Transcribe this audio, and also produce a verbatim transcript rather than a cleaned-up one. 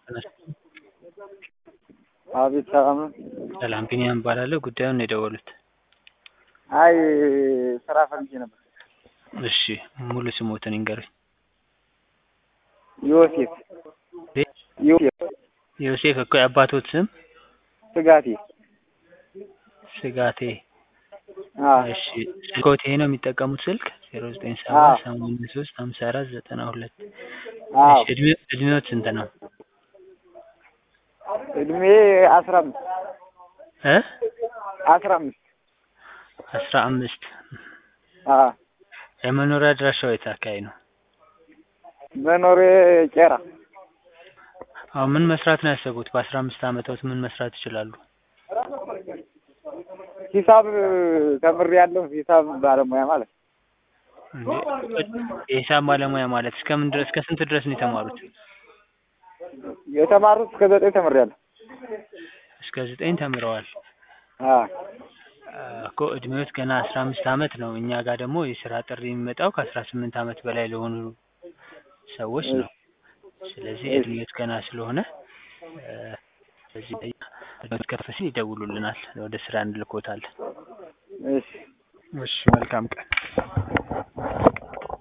አቤት ሰላም ነው። ሰላም ቢኒያም እባላለሁ። ጉዳዩን ነው የደወሉት? አይ ስራ ፈልጌ ነበር። እሺ ሙሉ ስሞትን ይንገሩኝ? ዮሴፍ ዮሴፍ ዮሴፍ እኮ የአባቶት ስም? ስጋቴ ስጋቴ። አዎ እሺ ስልክዎት ይሄ ነው የሚጠቀሙት ስልክ? ዜሮ ዘጠኝ ሰባ አዎ ሰማንያ ሶስት ሃምሳ አራት ዘጠና ሁለት አዎ እሺ እድሜ እድሜዎት ስንት ነው? እድሜ አስራ አምስት እ አስራ አምስት አስራ አምስት አዎ የመኖሪያ አድራሻው የት አካባቢ ነው? መኖሪያ ቄራ። አሁን ምን መስራት ነው ያሰቡት? በአስራ አምስት ዓመትዎት ምን መስራት ይችላሉ? ሂሳብ ተምሬያለሁ። ሂሳብ ባለሙያ ማለት እንዴ የሂሳብ ባለሙያ ማለት እስከምን ድረስ እስከ ስንት ድረስ ነው የተማሩት? የተማሩት እስከ ዘጠኝ ተምሬያለሁ። እስከ ዘጠኝ ተምረዋል። አዎ እኮ እድሜዎት ገና አስራ አምስት ዓመት ነው። እኛ ጋር ደግሞ የስራ ጥሪ የሚመጣው ከአስራ ስምንት ዓመት በላይ ለሆኑ ሰዎች ነው። ስለዚህ እድሜዎት ገና ስለሆነ በዚህ ላይ እድሜዎት ከፍ ሲል ይደውሉልናል፣ ወደ ስራ እንልክዎታለን። እሺ እሺ መልካም ቀን።